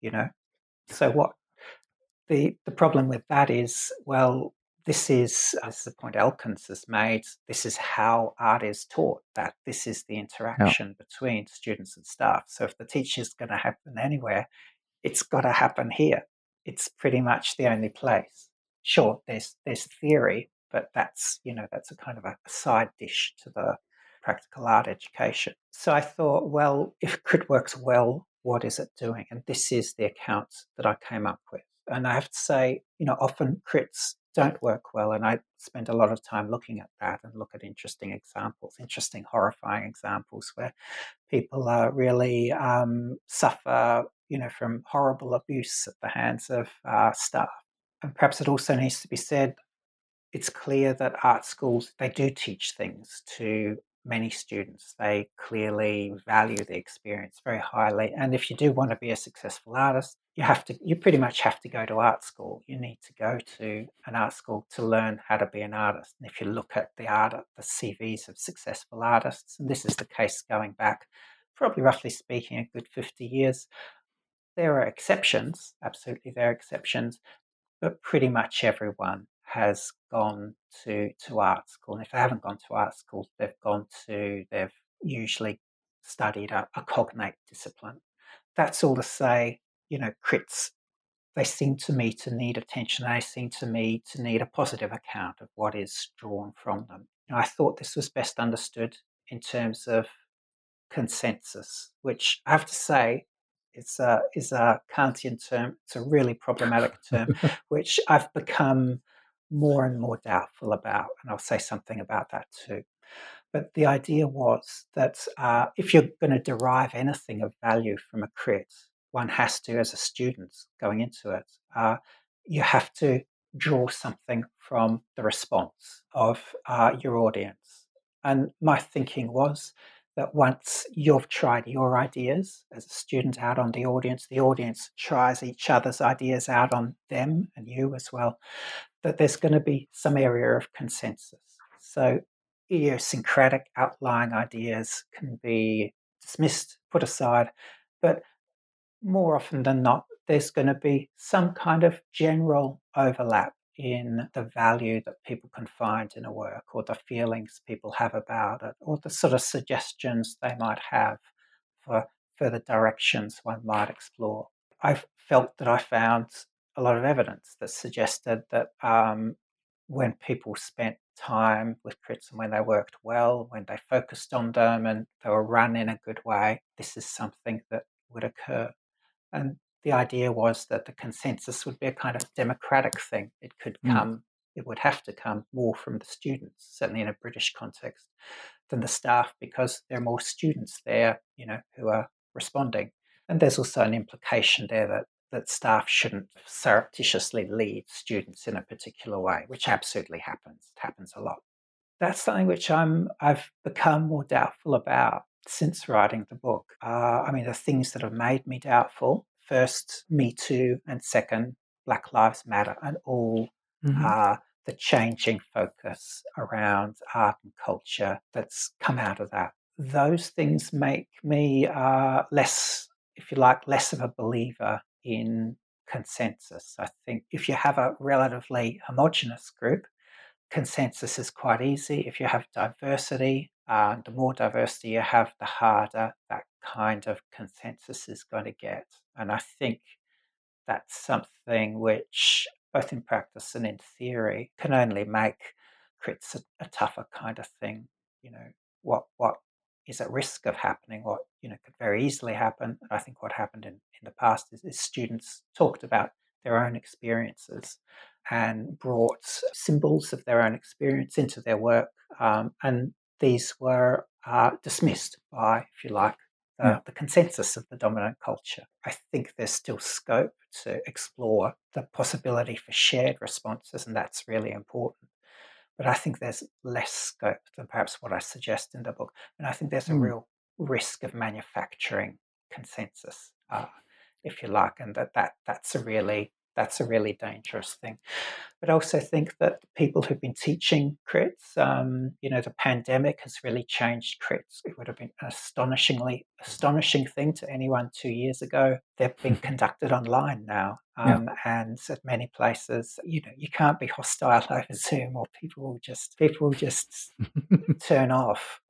So what the problem with that is, well, this is the point Elkins has made, this is how art is taught, that this is the interaction between students and staff. So if the teaching's going to happen anywhere, it's got to happen here. It's pretty much the only place. Sure, there's theory, but that's a kind of a side dish to the practical art education. So I thought, well, if crit works well what is it doing? And this is the account that I came up with. And I have to say, often crits don't work well. And I spend a lot of time looking at that and look at interesting examples, interesting, horrifying examples where people really suffer, from horrible abuse at the hands of staff. And perhaps it also needs to be said, it's clear that art schools, they do teach things to many students. They clearly value the experience very highly. And if you do want to be a successful artist, you pretty much have to go to art school. You need to go to an art school to learn how to be an artist. And if you look at the CVs of successful artists, and this is the case going back probably roughly speaking a good 50 years, there are exceptions, absolutely there are exceptions, but pretty much everyone has gone to art school. And if they haven't gone to art school, they've usually studied a cognate discipline. That's all to say, crits, they seem to me to need attention. They seem to me to need a positive account of what is drawn from them. I thought this was best understood in terms of consensus, which I have to say is a Kantian term. It's a really problematic term, which I've become more and more doubtful about, and I'll say something about that too. But the idea was that if you're going to derive anything of value from a crit, one has to, as a student going into it, you have to draw something from the response of your audience. And my thinking was that once you've tried your ideas as a student out on the audience tries each other's ideas out on them and you as well, that there's going to be some area of consensus. So idiosyncratic outlying ideas can be dismissed, put aside, but more often than not, there's going to be some kind of general overlap in the value that people can find in a work, or the feelings people have about it, or the sort of suggestions they might have for further directions one might explore. I felt that I found a lot of evidence that suggested that when people spent time with crits and when they worked well, when they focused on them and they were run in a good way, this is something that would occur. And the idea was that the consensus would be a kind of democratic thing. It would have to come more from the students, certainly in a British context, than the staff, because there are more students there, who are responding. And there's also an implication there that staff shouldn't surreptitiously lead students in a particular way, which absolutely happens. It happens a lot. That's something which I've become more doubtful about since writing the book. The things that have made me doubtful: first, Me Too, and second, Black Lives Matter, and all the changing focus around art and culture that's come out of that. Those things make me less of a believer in consensus. I think if you have a relatively homogenous group, consensus is quite easy. If you have diversity, the more diversity you have, the harder that kind of consensus is going to get. And I think that's something which, both in practice and in theory, can only make crits a tougher kind of thing. What is at risk of happening, what could very easily happen. And I think what happened in the past is students talked about their own experiences and brought symbols of their own experience into their work, and these were dismissed by, if you like, the consensus of the dominant culture. I think there's still scope to explore the possibility for shared responses, and that's really important. But I think there's less scope than perhaps what I suggest in the book. And I think there's a real risk of manufacturing consensus, if you like, and that's a really dangerous thing. But I also think that the people who've been teaching crits, the pandemic has really changed crits. It would have been an astonishing thing to anyone 2 years ago. They've been conducted online now. And at many places, you can't be hostile over Zoom, or people will just turn off.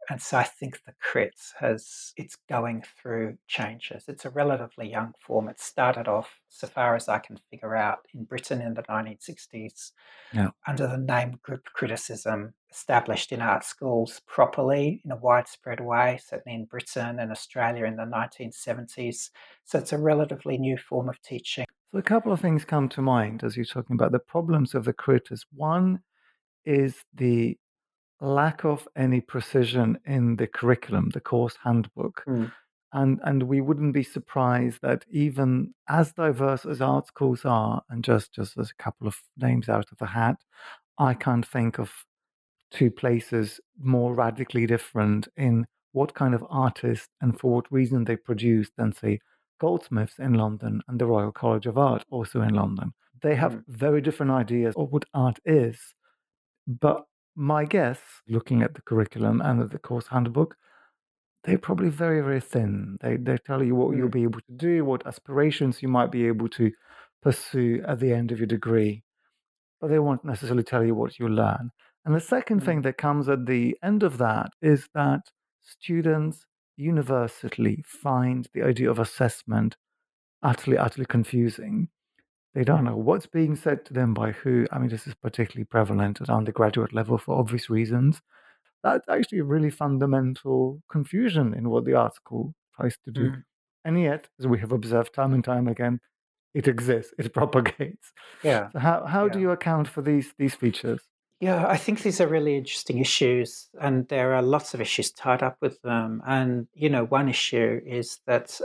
And so I think the crit it's going through changes. It's a relatively young form. It started off, so far as I can figure out, in Britain in the 1960s Yeah. under the name group criticism, established in art schools properly in a widespread way, certainly in Britain and Australia in the 1970s. So it's a relatively new form of teaching. So a couple of things come to mind as you're talking about the problems of the crit. One is the lack of any precision in the curriculum, the course handbook. Mm. And we wouldn't be surprised that even as diverse as art schools are, and just as a couple of names out of the hat, I can't think of two places more radically different in what kind of artist and for what reason they produce than, say, Goldsmiths in London and the Royal College of Art, also in London. They have very different ideas of what art is. But my guess, looking at the curriculum and at the course handbook, they're probably very, very thin. They tell you what you'll be able to do, what aspirations you might be able to pursue at the end of your degree, but they won't necessarily tell you what you'll learn. And the second thing that comes at the end of that is that students universally find the idea of assessment utterly, utterly confusing. They don't know what's being said to them by who. I mean, this is particularly prevalent at undergraduate level for obvious reasons. That's actually a really fundamental confusion in what the art school tries to do. And yet, as we have observed time and time again, it exists, it propagates. Yeah. So how do you account for these features? Yeah, I think these are really interesting issues, and there are lots of issues tied up with them. And one issue is that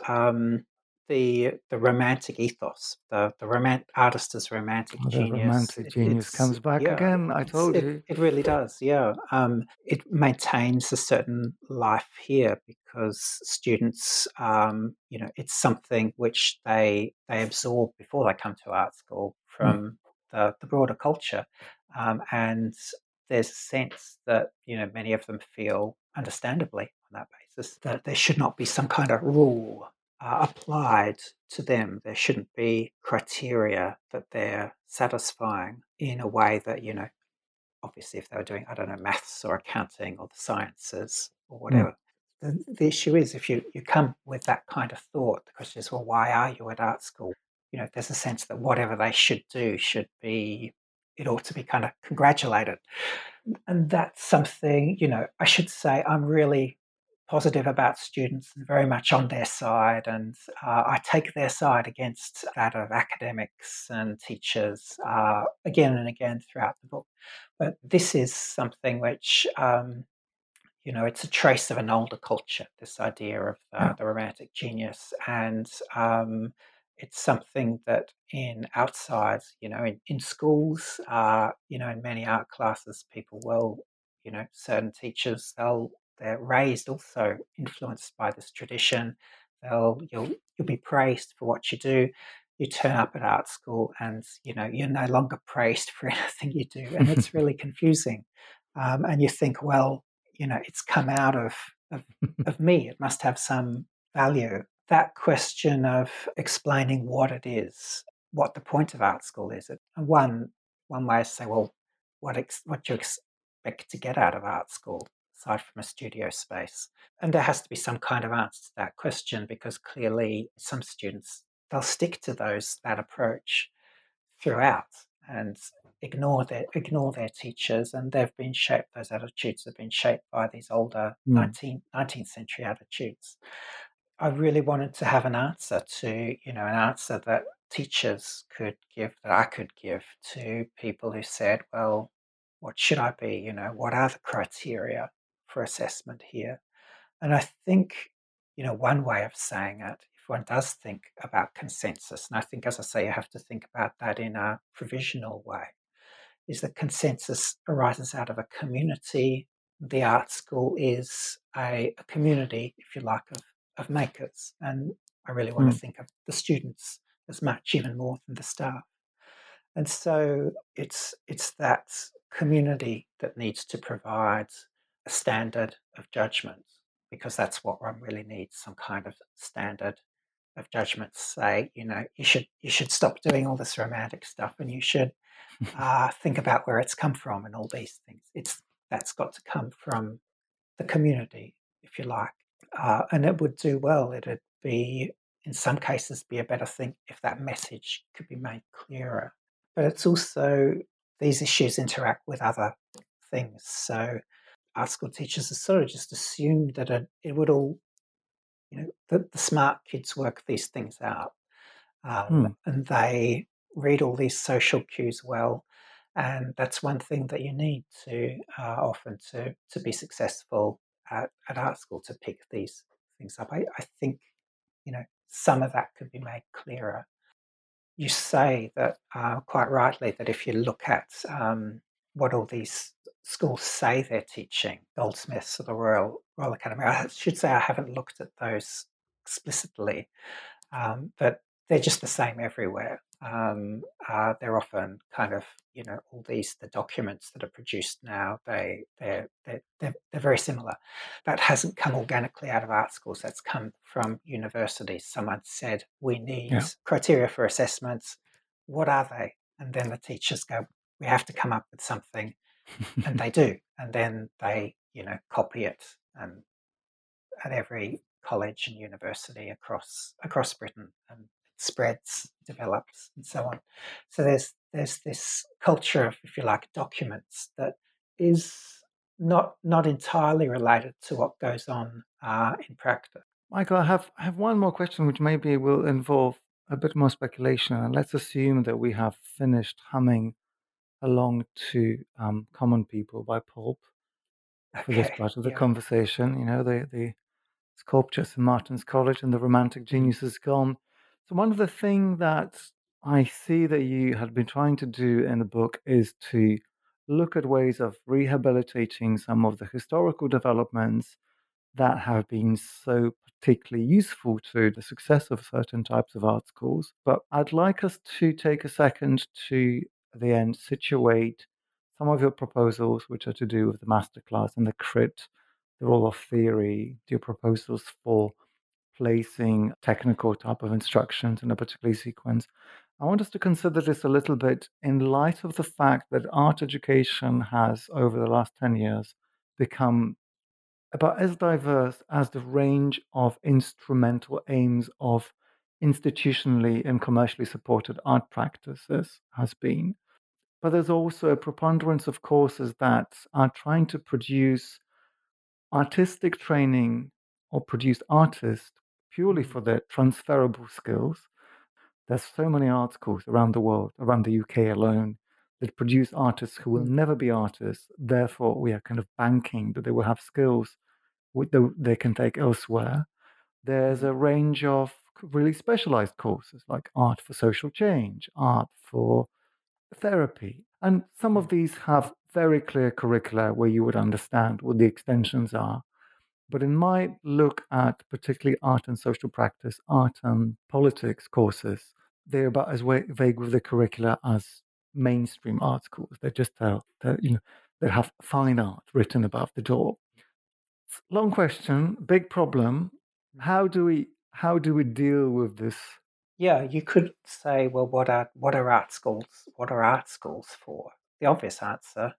the romantic ethos, the artist as romantic The genius, romantic genius comes back again. I told you. it really does. Yeah, it maintains a certain life here because students, it's something which they absorb before they come to art school from the broader culture. And there's a sense that many of them feel, understandably on that basis, that there should not be some kind of rule applied to them. There shouldn't be criteria that they're satisfying in a way that obviously if they were doing, I don't know, maths or accounting or the sciences or whatever. The issue is if you come with that kind of thought, the question is, well, why are you at art school? There's a sense that whatever they should do it ought to be kind of congratulated. And that's something, I should say I'm really positive about students and very much on their side. And I take their side against that of academics and teachers again and again throughout the book. But this is something which, it's a trace of an older culture, this idea of the romantic genius. And it's something that in schools, in many art classes, people will, certain teachers, they're raised also influenced by this tradition. You'll be praised for what you do. You turn up at art school and, you're no longer praised for anything you do. And it's really confusing. And you think, well, it's come out of me. It must have some value. That question of explaining what it is, what the point of art school is. And one way is to say, well, what do you expect to get out of art school aside from a studio space? And there has to be some kind of answer to that question because clearly some students, they'll stick to that approach throughout and ignore their teachers, and those attitudes have been shaped by these older 19th century attitudes. I really wanted to have an answer that teachers could give, that I could give to people who said, well, what should I be? What are the criteria for assessment here? And I think, one way of saying it, if one does think about consensus, and I think, as I say, you have to think about that in a provisional way, is that consensus arises out of a community. The art school is a community, if you like, of makers. And I really want to think of the students as much, even more than the staff. And so it's that community that needs to provide a standard of judgment, because that's what one really needs, some kind of standard of judgment. Say, you should stop doing all this romantic stuff, and you should think about where it's come from and all these things. That's got to come from the community, if you like. And it would do well. It'd be, in some cases, be a better thing if that message could be made clearer. But it's also, these issues interact with other things. So art school teachers have sort of just assumed that it would all, that the smart kids work these things out. And they read all these social cues well. And that's one thing that you need to often to be successful at art school, to pick these things up. I think, some of that could be made clearer. You say that quite rightly that if you look at what all these schools say they're teaching, Goldsmiths or the Royal Academy, I should say I haven't looked at those explicitly, but they're just the same everywhere. They're often kind of, all the documents that are produced now, they're very similar. That hasn't come organically out of art schools. That's come from universities. Someone said, we need criteria for assessments. What are they? And then the teachers go, we have to come up with something. And they do. And then they, copy it and at every college and university across Britain, and spreads, develops, and so on. So there's this culture of, if you like, documents that is not entirely related to what goes on in practice. Michael, I have one more question, which maybe will involve a bit more speculation. And let's assume that we have finished humming along to Common People by Pulp for this part of the conversation. The sculpture St. Martin's College and the Romantic Genius is gone. So one of the things that I see that you had been trying to do in the book is to look at ways of rehabilitating some of the historical developments that have been so particularly useful to the success of certain types of art schools. But I'd like us to take a second to, at the end, situate some of your proposals, which are to do with the masterclass and the crit, the role of theory, your proposals for placing technical type of instructions in a particular sequence. I want us to consider this a little bit in light of the fact that art education has, over the last 10 years, become about as diverse as the range of instrumental aims of institutionally and commercially supported art practices has been. But there's also a preponderance of courses that are trying to produce artistic training or produce artists purely for their transferable skills. There's so many art schools around the world, around the UK alone, that produce artists who will never be artists. Therefore, we are kind of banking that they will have skills they can take elsewhere. There's a range of really specialized courses like art for social change, art for therapy. And some of these have very clear curricula where you would understand what the extensions are. But in my look at particularly art and social practice, art and politics courses, they're about as vague with the curricula as mainstream art schools. They just tell that, they have fine art written above the door. Long question, big problem. How do we deal with this? Yeah, you could say, well, what are art schools? What are art schools for? The obvious answer,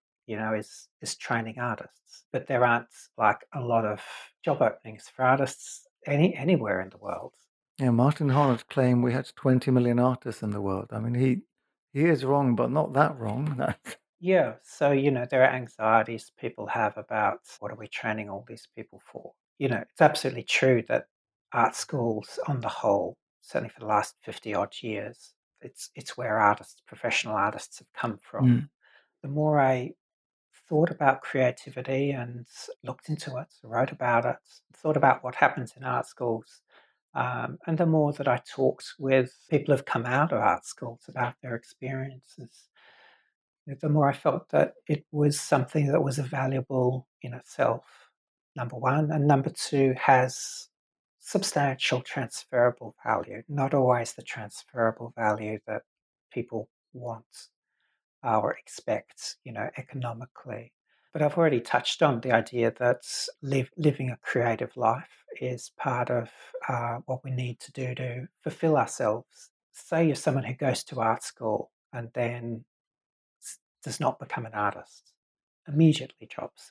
is training artists. But there aren't like a lot of job openings for artists anywhere in the world. Yeah, Martin Holland claimed we had 20 million artists in the world. I mean, he is wrong, but not that wrong. Yeah, so there are anxieties people have about what are we training all these people for? It's absolutely true that art schools on the whole, certainly for the last 50 odd years, it's where professional artists have come from. The more I thought about creativity and looked into it, wrote about it, thought about what happens in art schools, and the more that I talked with people who've come out of art schools about their experiences, the more I felt that it was something that was valuable in itself, number one. And number two, has substantial transferable value, not always the transferable value that people want or expect, economically. But I've already touched on the idea that living a creative life is part of what we need to do to fulfill ourselves. Say you're someone who goes to art school and then does not become an artist, immediately drops it.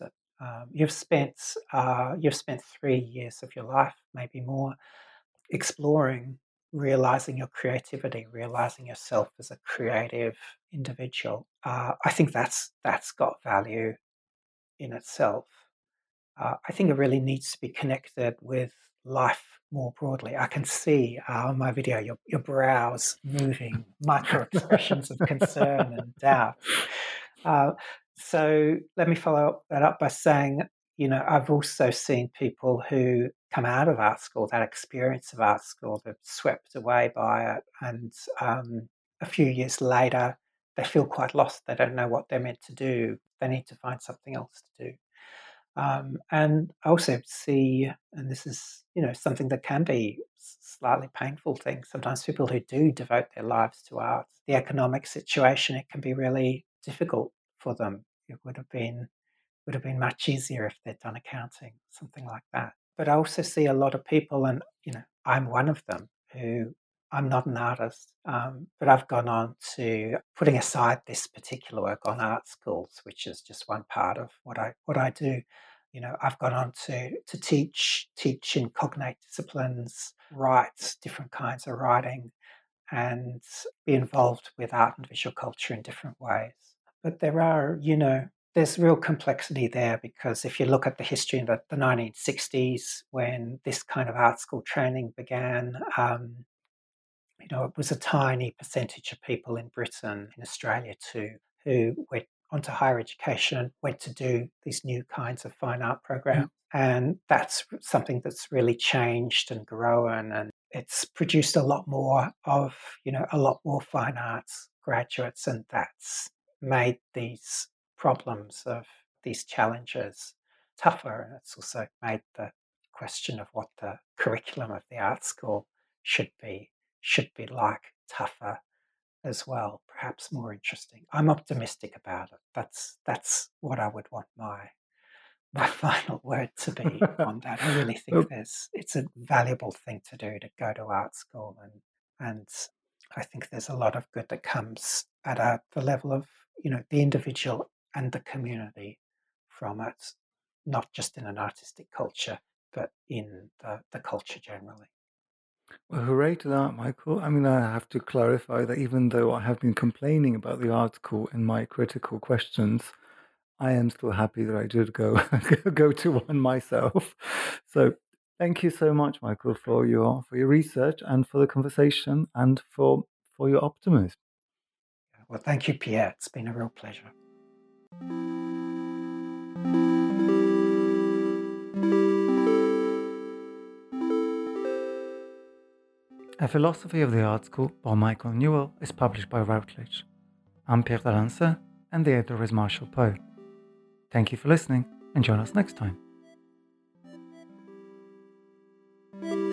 You've spent 3 years of your life, maybe more, exploring, realizing your creativity, realizing yourself as a creative individual. I think that's got value in itself. I think it really needs to be connected with life more broadly. I can see on my video your brows moving, micro expressions of concern and doubt. Uh, so let me follow that up by saying, I've also seen people who come out of art school, that experience of art school, they're swept away by it, and a few years later, they feel quite lost. They don't know what they're meant to do. They need to find something else to do. And I also see, and this is, something that can be slightly painful thing. Sometimes people who do devote their lives to art, the economic situation, it can be really difficult for them. It would have been much easier if they'd done accounting, something like that. But I also see a lot of people, and I'm one of them, who I'm not an artist, but I've gone on to, putting aside this particular work on art schools, which is just one part of what I do. I've gone on to teach in cognate disciplines, write different kinds of writing, and be involved with art and visual culture in different ways. But there's real complexity there, because if you look at the history in the 1960s, when this kind of art school training began, it was a tiny percentage of people in Britain, in Australia too, who went onto higher education, went to do these new kinds of fine art programs. And that's something that's really changed and grown, and it's produced a lot more fine arts graduates, and that's made these problems of these challenges tougher. And it's also made the question of what the curriculum of the art school should be like tougher as well, perhaps more interesting. I'm optimistic about it. That's what I would want my final word to be on that. I really think it's a valuable thing to do, to go to art school, and I think there's a lot of good that comes at the level of the individual and the community from it, not just in an artistic culture, but in the culture generally. Well, hooray to that, Michael. I mean, I have to clarify that even though I have been complaining about the article in my critical questions, I am still happy that I did go go to one myself. So thank you so much, Michael, for your research and for the conversation and for your optimism. Well, thank you, Pierre. It's been a real pleasure. A Philosophy of the Art School by Michael Newell is published by Routledge. I'm Pierre Delancey, and the editor is Marshall Poe. Thank you for listening, and join us next time.